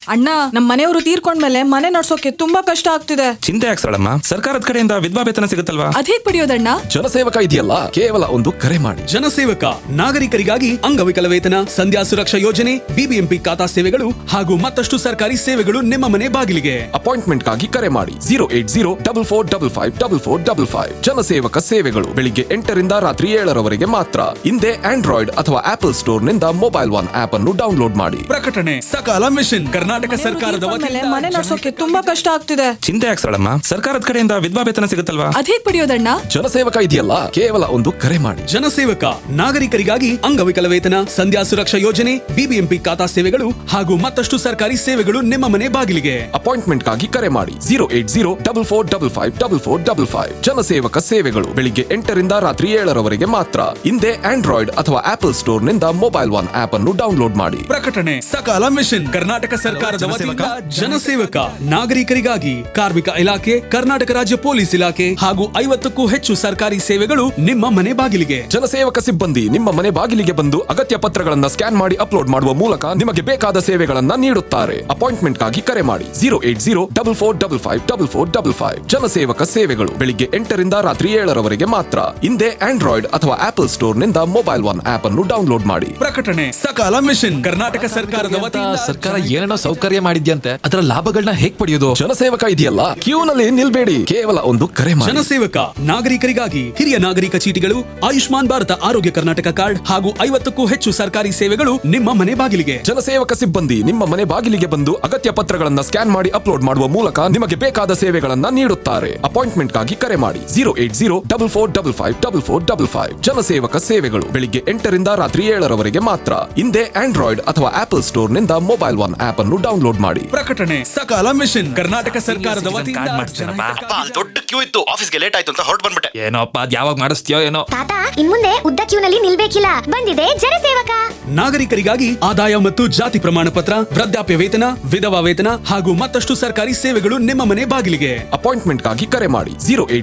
ಅಣ್ಣ, ನಮ್ ಮನೆಯವರು ತೀರ್ಕೊಂಡ್ಮೇಲೆ ಮನೆ ನಡ್ಸೋಕೆ ತುಂಬಾ ಕಷ್ಟ ಆಗ್ತಿದೆ. ಚಿಂತೆ ಯಾಕೆ ಸಳಮ್ಮ, ಸರ್ಕಾರದ ಕಡೆಯಿಂದ ವಿಧವಾ ವೇತನ ಸಿಗುತ್ತಲ್ವಾ? ಅದೇಗ್ ಪಡೆಯೋದಣ್ಣ? ಜನಸೇವಕ ಇದೆಯಲ್ಲ, ಕೇವಲ ಒಂದು ಕರೆ ಮಾಡಿ. ಜನಸೇವಕ ನಾಗರಿಕರಿಗಾಗಿ ಅಂಗವಿಕಲ ವೇತನ, ಸಂಧ್ಯಾ ಸುರಕ್ಷಾ ಯೋಜನೆ, ಬಿಬಿಎಂಪಿ ಖಾತಾ ಸೇವೆಗಳು ಹಾಗೂ ಮತ್ತಷ್ಟು ಸರ್ಕಾರಿ ಸೇವೆಗಳು ನಿಮ್ಮ ಮನೆ ಬಾಗಿಲಿಗೆ. ಅಪಾಯಿಂಟ್ಮೆಂಟ್ ಗಾಗಿ ಕರೆ ಮಾಡಿ 08044554455. ಜನಸೇವಕ ಸೇವೆಗಳು ಬೆಳಿಗ್ಗೆ 8 ರಿಂದ ರಾತ್ರಿ 7 ರವರೆಗೆ ಮಾತ್ರ. ಹಿಂದೆ ಆಂಡ್ರಾಯ್ಡ್ ಅಥವಾ ಆಪಲ್ ಸ್ಟೋರ್ ನಿಂದ ಮೊಬೈಲ್ ಒನ್ ಆಪ್ ಅನ್ನು ಡೌನ್ಲೋಡ್ ಮಾಡಿ. ಪ್ರಕಟಣೆ ಸಕಾಲ ಮಿಷನ್, ಕರ್ನಾಟಕ ಸರ್ಕಾರದ ಮನೆ ನಡ್ಸೋಕೆ ತುಂಬಾ ಕಷ್ಟ ಆಗ್ತಿದೆ. ಚಿಂತೆ ಯಾಕೆ ಸಳಮ್ಮ, ಸರ್ಕಾರದ ಕಡೆಯಿಂದ ವಿಧವಾ ವೇತನ ಸಿಗುತ್ತಲ್ವಾ? ಅದೇಗ್ ಪಡೆಯೋದಣ್ಣ? ಜನಸೇವಕ ಇದೆಯಲ್ಲ, ಕೇವಲ ಒಂದು ಕರೆ ಮಾಡಿ. ಜನಸೇವಕ ನಾಗರಿಕರಿಗಾಗಿ ಅಂಗವಿಕಲ ವೇತನ, ಸಂಧ್ಯಾ ಸುರಕ್ಷಾ ಯೋಜನೆ, ಬಿಬಿಎಂಪಿ ಖಾತಾ ಸೇವೆಗಳು ಹಾಗೂ ಮತ್ತಷ್ಟು ಸರ್ಕಾರಿ ಸೇವೆಗಳು ನಿಮ್ಮ ಮನೆ ಬಾಗಿಲಿಗೆ. ಅಪಾಯಿಂಟ್ಮೆಂಟ್ ಗಾಗಿ ಕರೆ ಮಾಡಿ 08044554455. ಜನಸೇವಕ ಸೇವೆಗಳು ಬೆಳಿಗ್ಗೆ 8 ರಿಂದ ರಾತ್ರಿ 7 ರವರೆಗೆ ಮಾತ್ರ. ಹಿಂದೆ ಆಂಡ್ರಾಯ್ಡ್ ಅಥವಾ ಆಪಲ್ ಸ್ಟೋರ್ ನಿಂದ ಮೊಬೈಲ್ ಒನ್ ಆಪ್ ಅನ್ನು ಡೌನ್ಲೋಡ್ ಮಾಡಿ. ಪ್ರಕಟಣೆ ಸಕಾಲ ಮಿಷನ್, ಕರ್ನಾಟಕ ಸರ್ಕಾರದ ವತಿಯಿಂದ ಜನಸೇವಕ ನಾಗರಿಕರಿಗಾಗಿ ಕಾರ್ಮಿಕ ಇಲಾಖೆ, ಕರ್ನಾಟಕ ರಾಜ್ಯ ಪೊಲೀಸ್ ಇಲಾಖೆ ಹಾಗೂ 50ಕ್ಕೂ ಹೆಚ್ಚು ಸರ್ಕಾರಿ ಸೇವೆಗಳು ನಿಮ್ಮ ಮನೆ ಬಾಗಿಲಿಗೆ. ಜನಸೇವಕ ಸಿಬ್ಬಂದಿ ನಿಮ್ಮ ಮನೆ ಬಾಗಿಲಿಗೆ ಬಂದು ಅಗತ್ಯ ಪತ್ರಗಳನ್ನ ಸ್ಕ್ಯಾನ್ ಮಾಡಿ ಅಪ್ಲೋಡ್ ಮಾಡುವ ಮೂಲಕ ನಿಮಗೆ ಬೇಕಾದ ಸೇವೆಗಳನ್ನ ನೀಡುತ್ತಾರೆ. ಅಪಾಯಿಂಟ್ಮೆಂಟ್ ಗಾಗಿ ಕರೆ ಮಾಡಿ 08044554455. ಜನಸೇವಕ ಸೇವೆಗಳು ಬೆಳಿಗ್ಗೆ 8 ರಿಂದ ರಾತ್ರಿ 7 ರವರೆಗೆ ಮಾತ್ರ. ಹಿಂದೆ ಆಂಡ್ರಾಯ್ಡ್ ಅಥವಾ ಆಪಲ್ ಸ್ಟೋರ್ ನಿಂದ ಮೊಬೈಲ್ ಒನ್ ಆಪ್ ಅನ್ನು ಡೌನ್ಲೋಡ್ ಮಾಡಿ. ಪ್ರಕಟಣೆ ಸಕಾಲ ಮಿಷನ್, ಕರ್ನಾಟಕ ಸರ್ಕಾರದ ವತಿಯಿಂದ. ಸರ್ಕಾರ ಏನೇನೋ ಸೌಕರ್ಯ ಮಾಡಿದ್ಯಂತೆ, ಅದರ ಲಾಭಗಳನ್ನ ಹೇಗ್ ಪಡೆಯೋದು? ಜನಸೇವಕ ಇದೆಯಲ್ಲ, ಕ್ಯೂನಲ್ಲಿ ನಿಲ್ಬೇಡಿ, ಕೇವಲ ಒಂದು ಕರೆ ಮಾಡಿ. ಜನಸೇವಕ ನಾಗರಿಕರಿಗಾಗಿ ಹಿರಿಯ ನಾಗರಿಕ ಚೀಟಿಗಳು, ಆಯುಷ್ಮಾನ್ ಭಾರತ ಆರೋಗ್ಯ ಕರ್ನಾಟಕ ಕಾರ್ಡ್ ಹಾಗೂ 50ಕ್ಕೂ ಹೆಚ್ಚು ಸರ್ಕಾರಿ ಸೇವೆಗಳು ನಿಮ್ಮ ಮನೆ ಬಾಗಿಲಿಗೆ. ಜನಸೇವಕ ಸಿಬ್ಬಂದಿ ನಿಮ್ಮ ಮನೆ ಬಾಗಿಲಿಗೆ ಬಂದು ಅಗತ್ಯ ಪತ್ರಗಳನ್ನ ಸ್ಕ್ಯಾನ್ ಮಾಡಿ ಅಪ್ಲೋಡ್ ಮಾಡುವ ಮೂಲಕ ನಿಮಗೆ ಬೇಕಾದ ಸೇವೆಗಳನ್ನ ನೀಡುತ್ತಾರೆ. ಅಪಾಯಿಂಟ್ಮೆಂಟ್ ಗಾಗಿ ಕರೆ ಮಾಡಿ 08044554455. ಜನಸೇವಕ ಸೇವೆಗಳು ಬೆಳಿಗ್ಗೆ 8 ರಿಂದ ರಾತ್ರಿ 7 ರವರೆಗೆ ಮಾತ್ರ. ಹಿಂದೆ ಆಂಡ್ರಾಯ್ಡ್ ಅಥವಾ ಆಪಲ್ ಸ್ಟೋರ್ ನಿಂದ ಮೊಬೈಲ್ ಒನ್ ಆಪ್ ಅನ್ನು ಡೌನ್ಲೋಡ್ ಮಾಡಿ. ಪ್ರಕಟಣೆ ಸಕಾಲ ಮಿಷನ್, ಕರ್ನಾಟಕ ಸರ್ಕಾರದ ವತಿಯಿಂದ. ದೊಡ್ಡ ಕ್ಯೂ ಇತ್ತು, ಆಫೀಸ್ಗೆ ಲೇಟ್ ಆಯ್ತು ಅಂತ ಹೊರಟು ಬಂದ್ಬಿಟ್ಟೆ. ಏನೋಪ್ಪ, ಅದ್ ಯಾವಾಗ ಮಾಡಿಸ್ತೀಯೋ ಏನೋ. ತಾತ, ಇನ್ಮುಂದೆ ಉದ್ದ ಕ್ಯೂನಲ್ಲಿ ನಿಲ್ಬೇಕಿಲ್ಲ, ಬಂದಿದೆ ಜನಸೇವಕ. ನಾಗರಿಕರಿಗಾಗಿ ಆದಾಯ ಮತ್ತು ಜಾತಿ ಪ್ರಮಾಣ ಪತ್ರ, ವೃದ್ಧಾಪ್ಯ ವೇತನ, ವಿಧವಾ ವೇತನ ಹಾಗೂ ಮತ್ತಷ್ಟು ಸರ್ಕಾರಿ ಸೇವೆಗಳು ನಿಮ್ಮ ಮನೆ ಬಾಗಿಲಿಗೆ. ಅಪಾಯಿಂಟ್ಮೆಂಟ್ ಗಾಗಿ ಕರೆ ಮಾಡಿ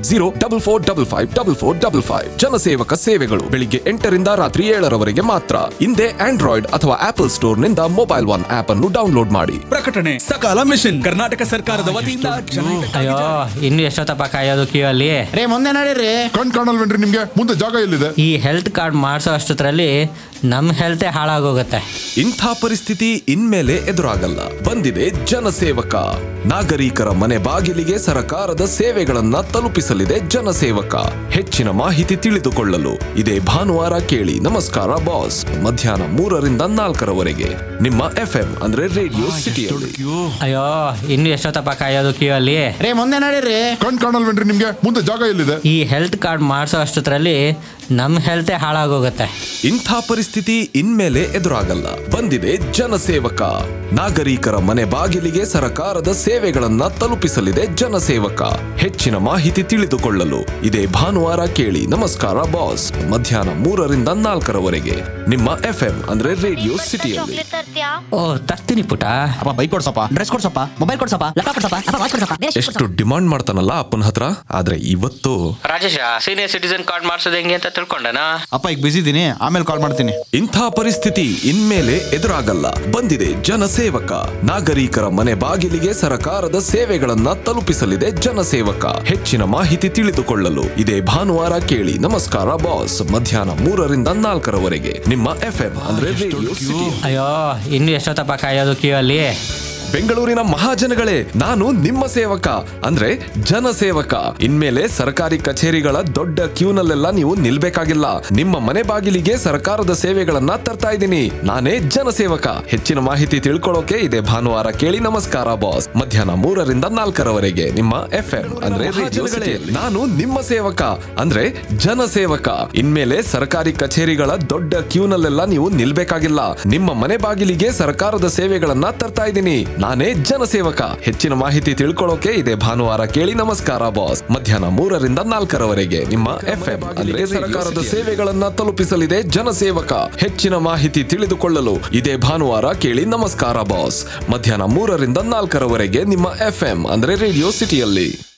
08044554455. ಜನಸೇವಕ ಸೇವೆಗಳು ಬೆಳಿಗ್ಗೆ 8 ರಿಂದ ರಾತ್ರಿ 7 ರವರೆಗೆ ಮಾತ್ರ. ಹಿಂದೆ ಆಂಡ್ರಾಯ್ಡ್ ಅಥವಾ ಆಪಲ್ ಸ್ಟೋರ್ ನಿಂದ ಮೊಬೈಲ್ ಒನ್ ಆಪ್ ಅನ್ನು ಡೌನ್ಲೋಡ್ ಮಾಡಿ. ಪ್ರಕಟಣೆ ಸಕಾಲ ಮಿಷನ್, ಕರ್ನಾಟಕ ಸರ್ಕಾರದ ವತಿಯಿಂದ. ಅಯ್ಯೋ, ಇನ್ನು ಎಷ್ಟೊತ್ತಪ್ಪ ಕಾಯೋದು ಕ್ಯೂ ಅಲ್ಲಿ? ರೇ, ಮುಂದೆ ನಡೀರಿ. ಕಣ್ ಕಾಣಲ್ವೇನ್ರಿ ನಿಮ್ಗೆ? ಮುಂದೆ ಜಾಗ ಎಲ್ಲಿದೆ? ಈ ಹೆಲ್ತ್ ಕಾರ್ಡ್ ಮಾಡಿಸೋ ಅಷ್ಟರಲ್ಲಿ ನಮ್ ಹೆಲ್ತೇ ಹಾಳಾಗೋಗುತ್ತೆ. ಇಂಥ ಪರಿಸ್ಥಿತಿ ಇನ್ಮೇಲೆ ಎದುರಾಗಲ್ಲ. ಬಂದಿದೆ ಜನಸೇವಕ. ನಾಗರಿಕರ ಮನೆ ಬಾಗಿಲಿಗೆ ಸರಕಾರದ ಸೇವೆಗಳನ್ನ ತಲುಪಿಸಲಿದೆ ಜನಸೇವಕ. ಹೆಚ್ಚಿನ ಮಾಹಿತಿ ತಿಳಿದುಕೊಳ್ಳಲು ಇದೇ ಭಾನುವಾರ ಕೇಳಿ ನಮಸ್ಕಾರ ಬಾಸ್, ಮಧ್ಯಾಹ್ನ 3 ರಿಂದ 4 ರವರೆಗೆ ನಿಮ್ಮ FM ಅಂದ್ರೆ ರೇಡಿಯೋ ಸಿಟಿಯಲ್ಲಿ. ಅಯ್ಯೋ, ಇನ್ನು ಎಷ್ಟೊತ್ತಪ್ಪ ಕಾಯೋದು ಕ್ಯೂ ಅಲ್ಲಿ? ರೇ, ಮುಂದೆ ನಡೀರಿ. ಕಣ್ ಕಾಣಲ್ವೇನ್ರಿ ನಿಮ್ಗೆ? ಮುಂದೆ ಜಾಗ ಎಲ್ಲಿದೆ? ಈ ಹೆಲ್ತ್ ಕಾರ್ಡ್ ಮಾಡಿಸೋ ಅಷ್ಟರಲ್ಲಿ ನಮ್ ಹೆಲ್ತೇ ಹಾಳಾಗೋಗುತ್ತೆ. ಇಂಥ ಪರಿಸ್ಥಿತಿ ಇನ್ಮೇಲೆ ಎದುರಾಗಲ್ಲ. ಬಂದಿದೆ ಜನಸೇವಕ. ನಾಗರಿಕರ ಮನೆ ಬಾಗಿಲಿಗೆ ಸರಕಾರದ ಸೇವೆಗಳನ್ನ ತಲುಪಿಸಲಿದೆ ಜನಸೇವಕ. ಹೆಚ್ಚಿನ ಮಾಹಿತಿ ತಿಳಿದುಕೊಳ್ಳಲು ಇದೇ ಭಾನುವಾರ ಕೇಳಿ ನಮಸ್ಕಾರ ಬಾಸ್, ಮಧ್ಯಾಹ್ನ 3 ರಿಂದ 4 ರವರೆಗೆ ನಿಮ್ಮ FM ಅಂದ್ರೆ ರೇಡಿಯೋ ಸಿಟಿಯಲ್ಲಿ. ಓ, ತರ್ತೀನಿ ಪುಟ. ಅಪ್ಪ, ಬೈಕ್ ಕೊಡ್ಸಪ್ಪ, ಡ್ರೆಸ್ ಕೊಡ್ಸಪ್ಪ, ಮೊಬೈಲ್ ಕೊಡ್ಸಪ್ಪ, ಲ್ಯಾಪ್ಟಾಪ್ ಕೊಡ್ಸಪ್ಪ, ಅಪ್ಪ ವಾಚ್ ಕೊಡ್ಸಪ್ಪ. ಎಷ್ಟು ಡಿಮಾಂಡ್ ಮಾಡ್ತಾನಲ್ಲ ಅಪ್ಪನ ಹತ್ರ. ಆದ್ರೆ ಇವತ್ತು ರಾಜೇಶ, ಸೀನಿಯರ್ ಸಿಟಿಸನ್ ಕಾರ್ಡ್ ಮಾಡಿಸೋದು ಹೆಂಗೆ ಅಂತ ತಿಳ್ಕೊಂಡನಾ? ಅಪ್ಪ, ಈಗ ಬಿಸಿ ಇದೀನಿ, ಆಮೇಲೆ ಕಾಲ್ ಮಾಡ್ತೀನಿ. ಇಂಥ ಪರಿಸ್ಥಿತಿ ಇನ್ಮೇಲೆ ಎದುರಾಗಲ್ಲ. ಬಂದಿದೆ ಜನಸೇವಕ. ನಾಗರಿಕರ ಮನೆ ಬಾಗಿಲಿಗೆ ಸರಕಾರದ ಸೇವೆಗಳನ್ನ ತಲುಪಿಸಲಿದೆ ಜನಸೇವಕ. ಹೆಚ್ಚಿನ ಮಾಹಿತಿ ತಿಳಿದುಕೊಳ್ಳಲು ಇದೇ ಭಾನುವಾರ ಕೇಳಿ ನಮಸ್ಕಾರ ಬಾಸ್, ಮಧ್ಯಾಹ್ನ 3 ರಿಂದ 4 ರವರೆಗೆ ನಿಮ್ಮ FM ಅಂದ್ರೆ ರೇಡಿಯೋ ಸಿಟಿ. ಅಯ್ಯೋ, ಇನ್ನು ಎಷ್ಟೊತ್ತಪ್ಪ ಕಾಯೋದು ಕ್ಯೂ ಅಲ್ಲಿ? ಬೆಂಗಳೂರಿನ ಮಹಾಜನಗಳೇ, ನಾನು ನಿಮ್ಮ ಸೇವಕ ಅಂದ್ರೆ ಜನಸೇವಕ. ಇನ್ಮೇಲೆ ಸರ್ಕಾರಿ ಕಚೇರಿಗಳ ದೊಡ್ಡ ಕ್ಯೂನಲ್ಲೆಲ್ಲ ನೀವು ನಿಲ್ಬೇಕಾಗಿಲ್ಲ. ನಿಮ್ಮ ಮನೆ ಬಾಗಿಲಿಗೆ ಸರ್ಕಾರದ ಸೇವೆಗಳನ್ನ ತರ್ತಾ ಇದ್ದೀನಿ. ನಾನೇ ಜನಸೇವಕ. ಹೆಚ್ಚಿನ ಮಾಹಿತಿ ತಿಳ್ಕೊಳ್ಳೋಕೆ ಇದೆ ಭಾನುವಾರ ಕೇಳಿ ನಮಸ್ಕಾರ ಬಾಸ್, ಮಧ್ಯಾಹ್ನ 3 ರಿಂದ 4 ರವರೆಗೆ ನಿಮ್ಮ FM ಅಂದ್ರೆ ರೇಡಿಯೋ ಸಿಟಿಯಲ್ಲಿ. ನಾನು ನಿಮ್ಮ ಸೇವಕ ಅಂದ್ರೆ ಜನಸೇವಕ. ಇನ್ಮೇಲೆ ಸರ್ಕಾರಿ ಕಚೇರಿಗಳ ದೊಡ್ಡ ಕ್ಯೂನಲ್ಲೆಲ್ಲ ನೀವು ನಿಲ್ಬೇಕಾಗಿಲ್ಲ. ನಿಮ್ಮ ಮನೆ ಬಾಗಿಲಿಗೆ ಸರ್ಕಾರದ ಸೇವೆಗಳನ್ನ ತರ್ತಾ ಇದ್ದೀನಿ. ನಾನೇ ಜನಸೇವಕ. ಹೆಚ್ಚಿನ ಮಾಹಿತಿ ತಿಳ್ಕೊಳ್ಳೋಕೆ ಇದೆ ಭಾನುವಾರ ಕೇಳಿ ನಮಸ್ಕಾರ ಬಾಸ್, ಮಧ್ಯಾಹ್ನ 3 ರಿಂದ 4 ರವರೆಗೆ ನಿಮ್ಮ FM ಅಂದ್ರೆ ಸರ್ಕಾರದ ಸೇವೆಗಳನ್ನ ತಲುಪಿಸಲಿದೆ ಜನಸೇವಕ. ಹೆಚ್ಚಿನ ಮಾಹಿತಿ ತಿಳಿದುಕೊಳ್ಳಲು ಇದೇ ಭಾನುವಾರ ಕೇಳಿ ನಮಸ್ಕಾರ ಬಾಸ್, ಮಧ್ಯಾಹ್ನ 3 ರಿಂದ 4 ರವರೆಗೆ ನಿಮ್ಮ FM ಅಂದ್ರೆ ರೇಡಿಯೋ ಸಿಟಿಯಲ್ಲಿ.